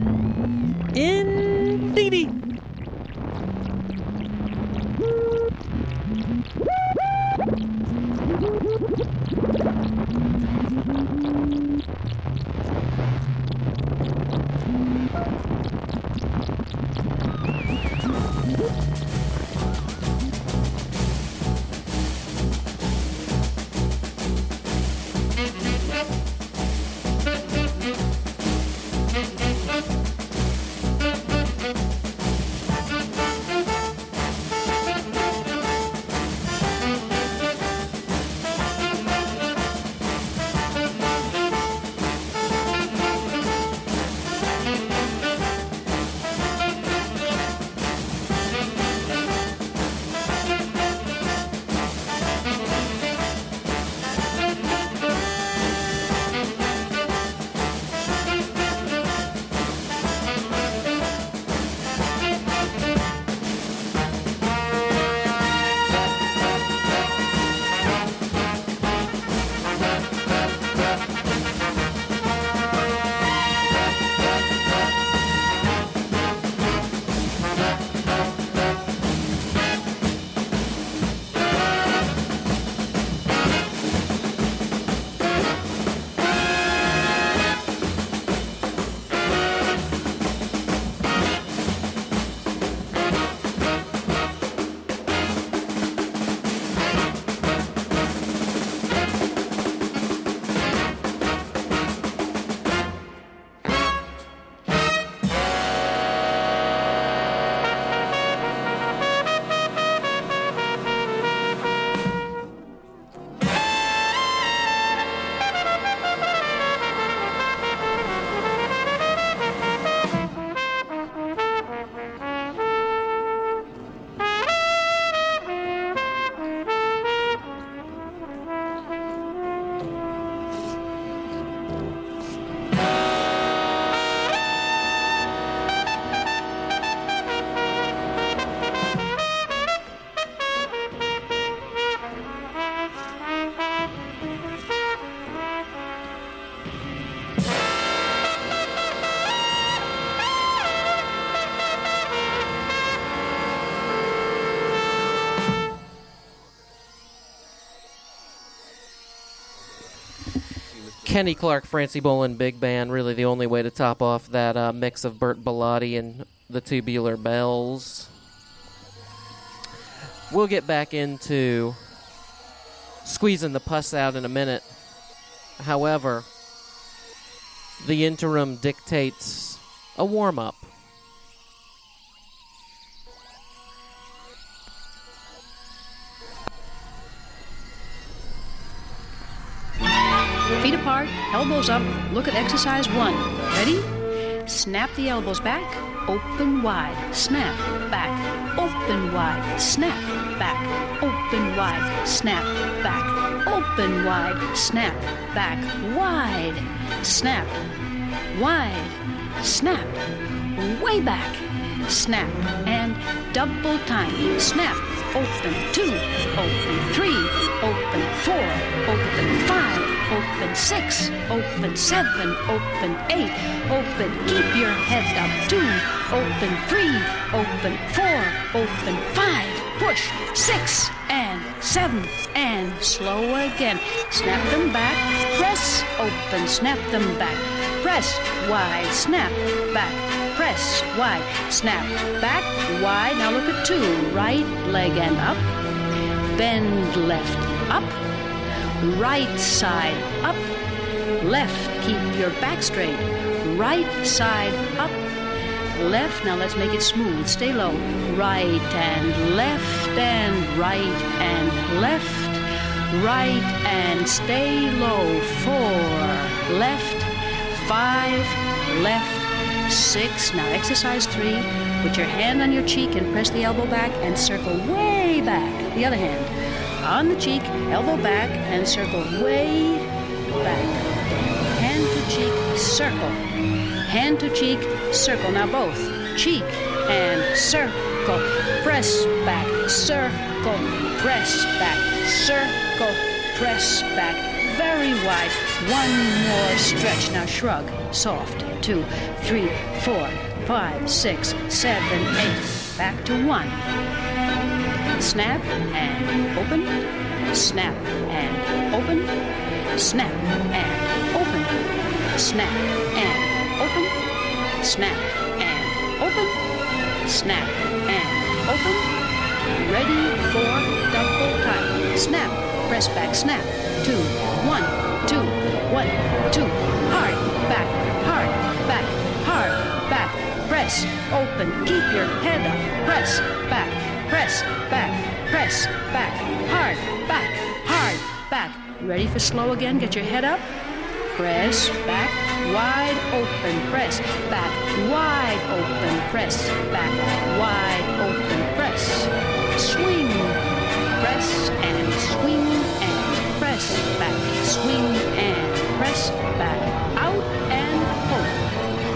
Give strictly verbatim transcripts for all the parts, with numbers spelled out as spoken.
Indeedy. Kenny Clark, Francie Boland Big Band, really the only way to top off that uh, mix of Bert Bellotti and the Tubular Bells. We'll get back into squeezing the pus out in a minute. However, the interim dictates a warm-up. Feet apart, elbows up, look at exercise one. Ready? Snap the elbows back, open wide, snap, back, open wide, snap, back, open wide, snap, back, open wide, snap, back, wide, snap, wide, snap, way back, snap, and double time, snap, open two, open three, open four, open five, open six, open seven, open eight, open, keep your head up two, open three, open four, open five, push, six, and seven, and slow again, snap them back, press, open, snap them back, press, wide, snap, back, press, wide, snap, back, wide, now look at two, right leg and up, bend left, up, right side up, left, keep your back straight, right side up, left, now let's make it smooth, stay low, right and left and right and left, right and stay low, four, left, five, left, six, now exercise three, put your hand on your cheek and press the elbow back and circle way back, the other hand, on the cheek, elbow back, and circle way back. Hand to cheek, circle. Hand to cheek, circle. Now both. Cheek and circle. Press back, circle. Press back, circle. Press back. Very wide. One more stretch. Now shrug. soft. Two, three, four, five, six, seven, eight. Back to one. Snap and open. Snap and open. Snap and open. Snap and open. Snap and open. Snap and open. Ready for double time. Snap. Press back. Snap. Two. One. Two. One. Two. Hard. Back. Hard. Back. Hard. Back. Press. Open. Keep your head up. Press. Back. Press. Back. Press. Back. Hard. Back. Hard. Back. Ready for slow again? Get your head up. Press. Back. Wide open. Press. Back. Wide open. Press. Back. Wide open. Press. Swing. Press and swing and press back. Swing and press back. Out and hold.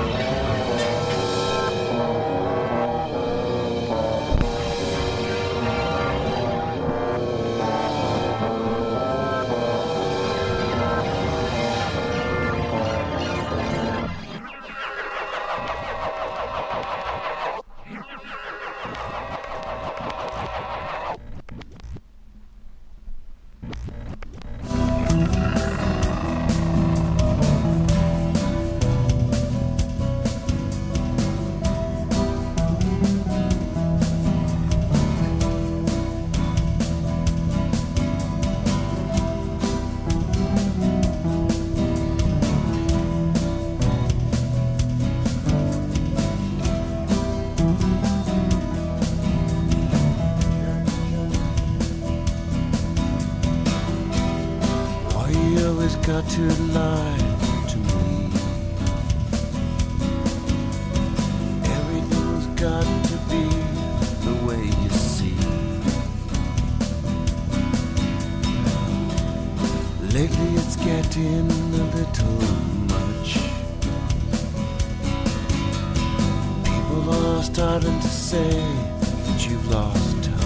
Got to lie to me. Everything's got to be the way you see. Lately it's getting a little much. People are starting to say that you've lost touch.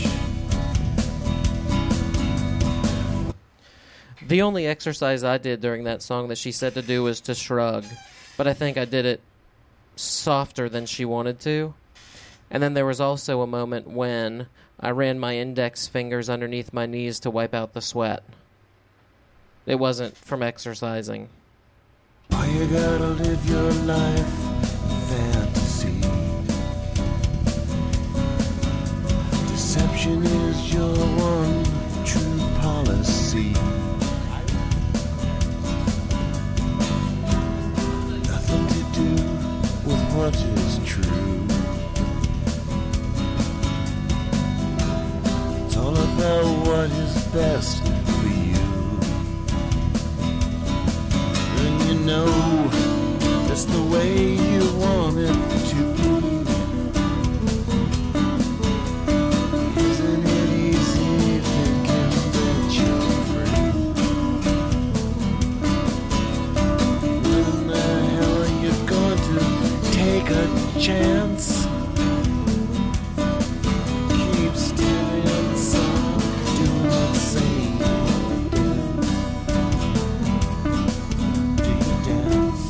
The only exercise I did during that song that she said to do was to shrug, but I think I did it softer than she wanted to. And then there was also a moment when I ran my index fingers underneath my knees to wipe out the sweat. It wasn't from exercising. Why you gotta live your life in fantasy? Deception is your one true policy. What is true? It's all about what is best for you. And you know that's the way you want it to be. Isn't it easy thinking that you're free? When the hell are you going to take a chance? Keep still inside, do not say you dance. Do you dance?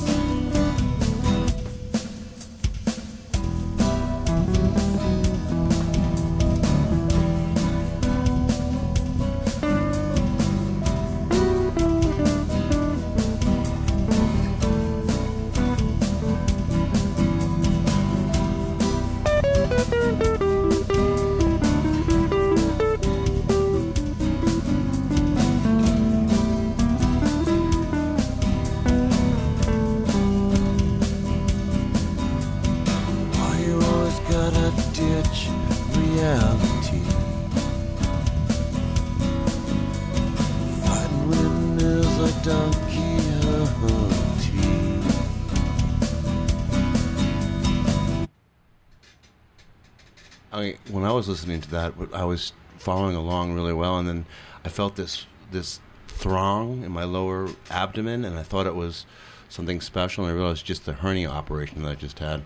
I, when I was listening to that, I was following along really well, and then I felt this this throng in my lower abdomen, and I thought it was something special, and I realized just the hernia operation that I just had.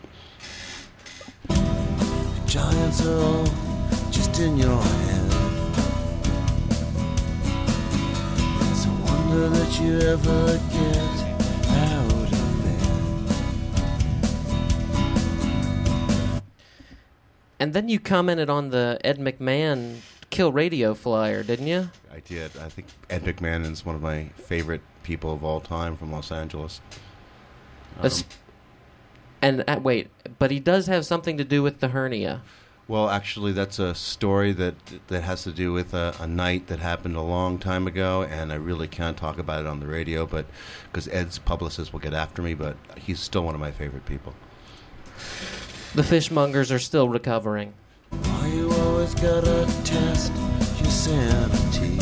Giants are all just in your head. It's a wonder that you ever get out of bed. And then you commented on the Ed McMahon Kill Radio flyer, didn't you? I did. I think Ed McMahon is one of my favorite people of all time from Los Angeles. Um, As- and uh, wait, but he does have something to do with the hernia. Well, actually, that's a story that that has to do with a, a night that happened a long time ago, and I really can't talk about it on the radio, but because Ed's publicist will get after me, but he's still one of my favorite people. The fishmongers are still recovering. Why you always gotta test your sanity?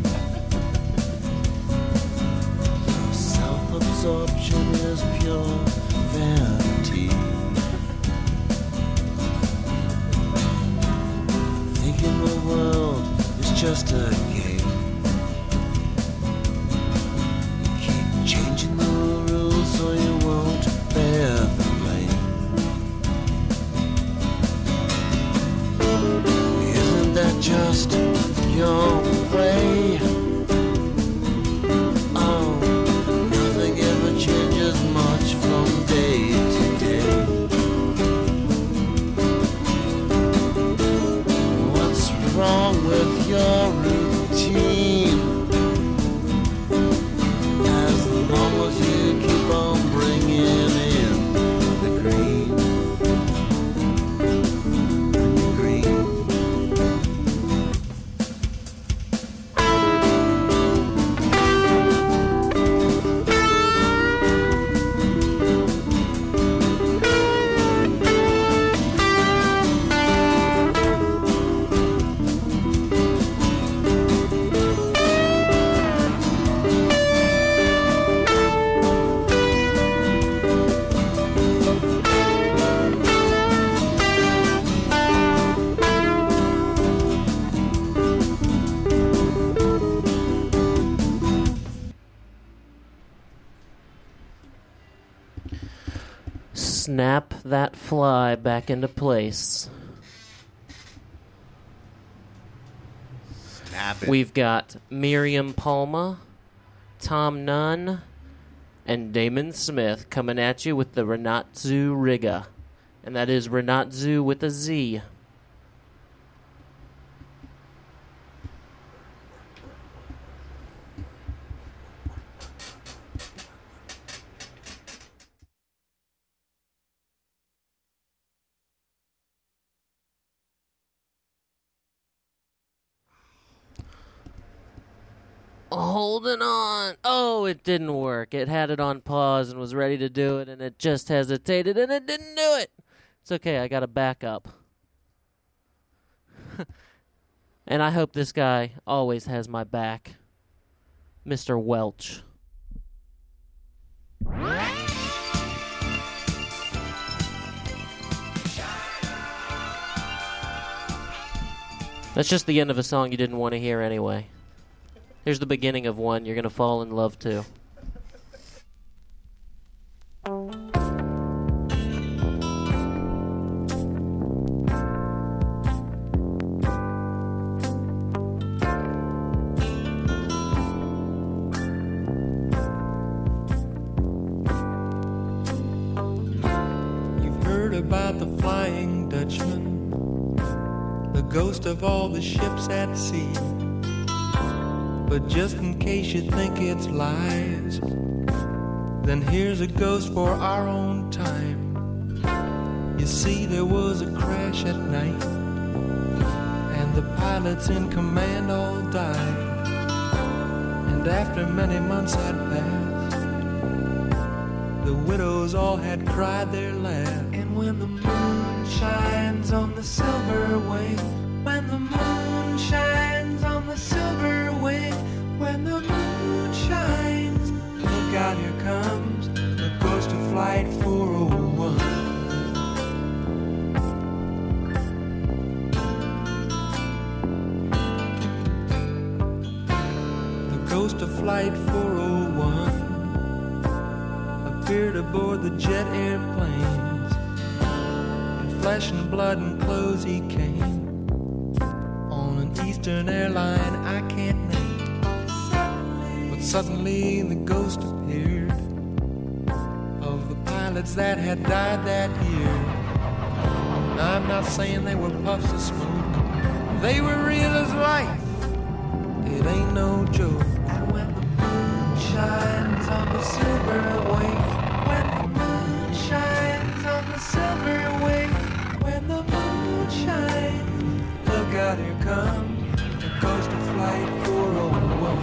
Self-absorption is pure vanity. Thinking the world is just a game. You keep changing the rules so you won't bear the blame. Isn't that just your way? Oh, nothing ever changes much from day to day. What's wrong with your routine? As long as you keep on bringing in the green, the green. Snap that fly back into place. Snap it. We've got Miriam Palma, Tom Nunn, and Damon Smith coming at you with the Renatzu Riga. And that is Renatzu with a Z. Holding on. Oh, it didn't work. It had it on pause and was ready to do it, and it just hesitated, and it didn't do it. It's okay. I got a backup. And I hope this guy always has my back. Mister Welch. That's just the end of a song you didn't want to hear anyway. Here's the beginning of one you're going to fall in love to. You've heard about the Flying Dutchman, the ghost of all the ships at sea. But just in case you think it's lies, then here's a ghost for our own time. You see, there was a crash at night, and the pilots in command all died. And after many months had passed, the widows all had cried their last. And when the moon shines on the silver wing, when the moon shines on the silver wing, when the moon shines, look out, here comes the ghost of Flight four oh one. The ghost of Flight four oh one appeared aboard the jet airplanes. In flesh and blood and clothes he came, on an Eastern airline I can't name. But suddenly the ghost appeared of the pilots that had died that year. Now, I'm not saying they were puffs of smoke. They were real as life. It ain't no joke. And when the moon shines on the silver wake, when the moon shines on the silver wake, when the moon shines, look out, here comes the ghost of Flight four oh one.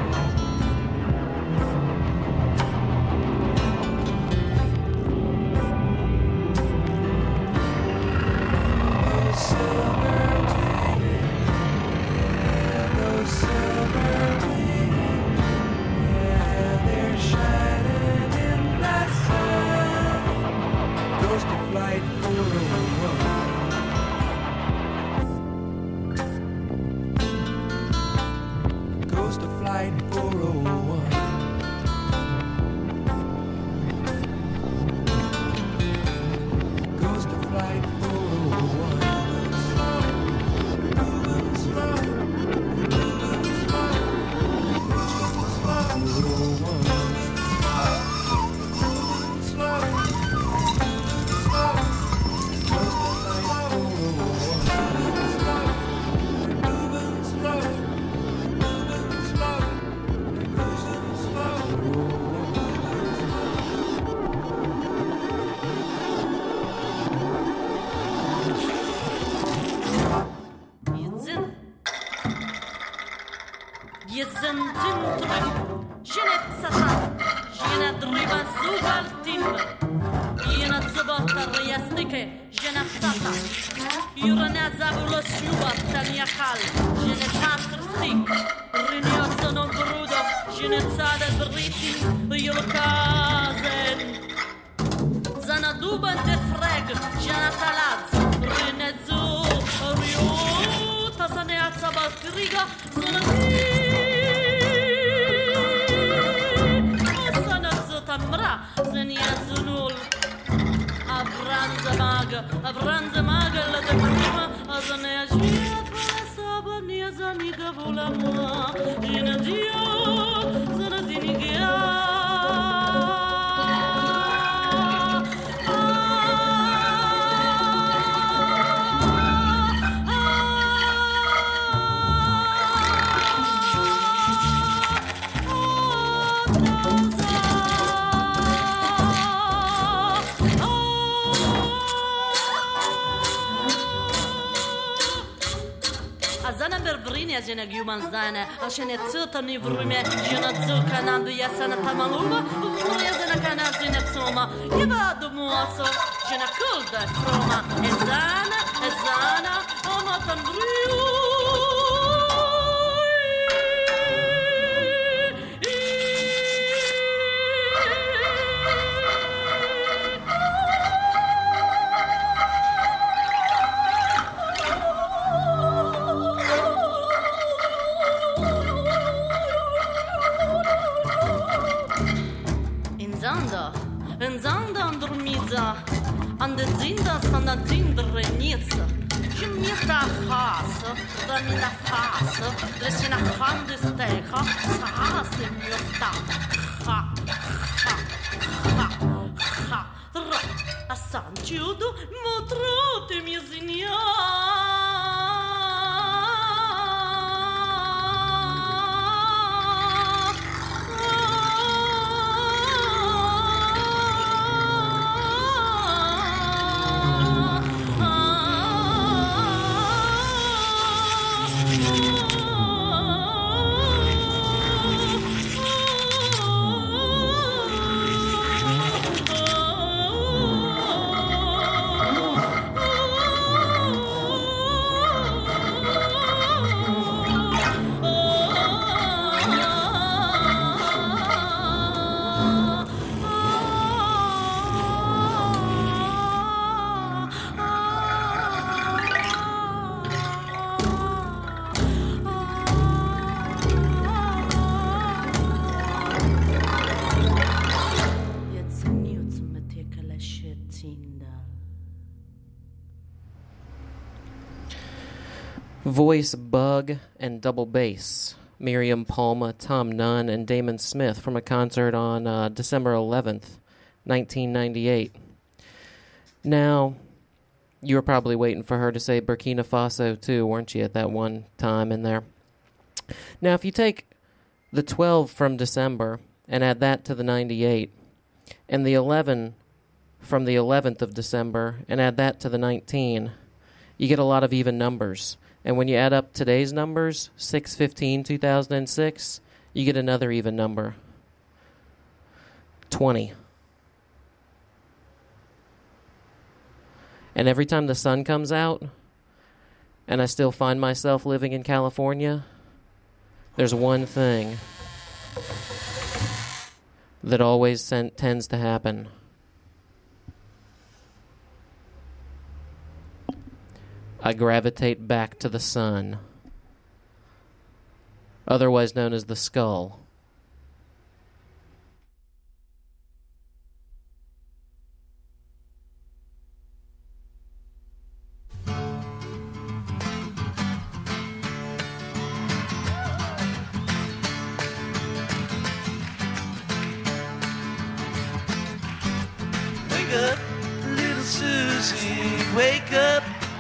Zinek human zane, a się nie cyta ni w rumie, że na dzuka nam wyjasa na tamaluba, w moja zena kana zinek suma, nie badu muaso, że na kulda froma, ezana, ezana, o matan briu. Ande zinda standa zindre nietsa. Jumita hasa, da mina fasa, dresina hande steha, sahase mjota. Ha, ha, ha, ha, ra, asan judo, motrote mjezinja. Voice, Bug, and double bass. Miriam Palma, Tom Nunn, and Damon Smith from a concert on uh, December eleventh, nineteen ninety-eight. Now, you were probably waiting for her to say Burkina Faso too, weren't you, at that one time in there? Now, if you take the twelve from December and add that to the ninety-eight, and the eleven from the eleventh of December and add that to the nineteen, you get a lot of even numbers. And when you add up today's numbers, six fifteen two thousand six, you get another even number, twenty. And every time the sun comes out and I still find myself living in California, there's one thing that always sen- tends to happen. I gravitate back to the sun, otherwise known as the skull. Wake up, little Susie, wake up.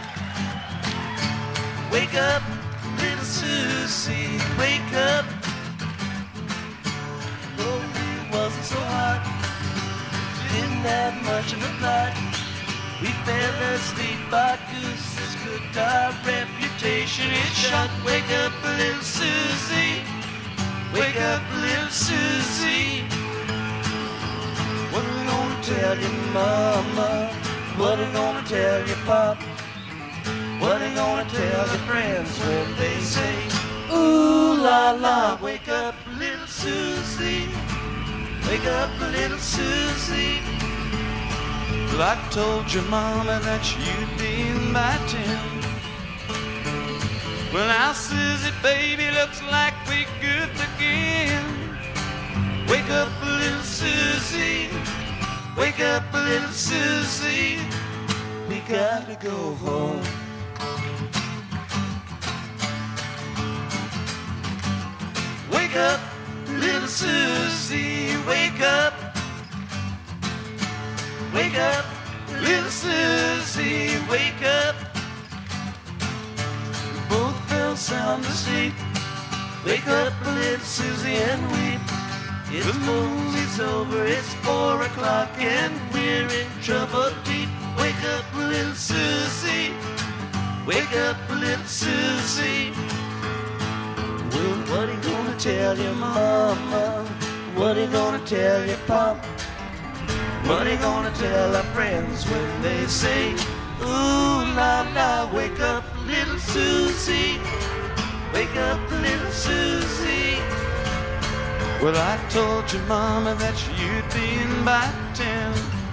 Wake up, little Susie, wake up. Oh, it wasn't so hard, didn't have much of a plot. We fell asleep, our gooses cooked, our reputation is shot. Wake up, little Susie, wake up, little Susie. What are we gonna tell your mama? What are we gonna tell your pop? What are you gonna tell your friends when they say, ooh la la, wake up little Susie, wake up little Susie. Well, I told your mama that you'd be in by ten. Well, now Susie, baby, looks like we good again. Wake up little Susie, wake up little Susie. We gotta go home. Wake up, little Susie, wake up. Wake up, little Susie, wake up. We both fell sound asleep. Wake up, little Susie, and weep. It's movie's over, it's four o'clock, and we're in trouble deep. Wake up, little Susie, wake up, little Susie. Well, what are you gonna tell your mama? What are you gonna tell your pop? What are you gonna tell our friends when they say, ooh la la, wake up little Susie, wake up little Susie. Well, I told your mama that you'd be in by ten.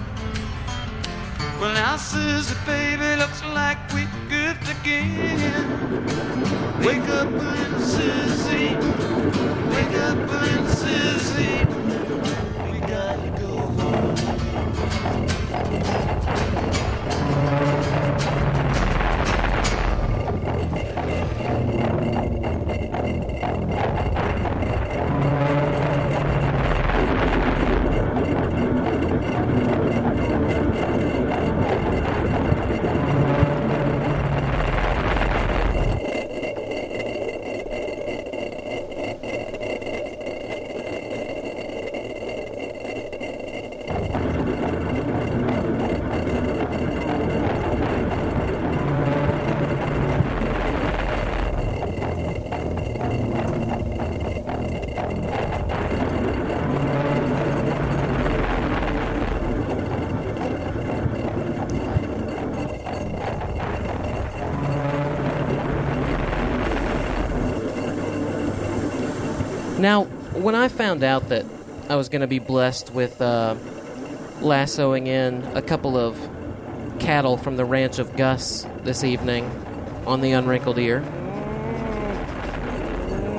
Well, now Susie, baby, looks like we good again. Wake up, little Susie. Wake up, little Susie. We gotta go home. Now, when I found out that I was going to be blessed with uh, lassoing in a couple of cattle from the ranch of Gus this evening on the Unwrinkled Ear,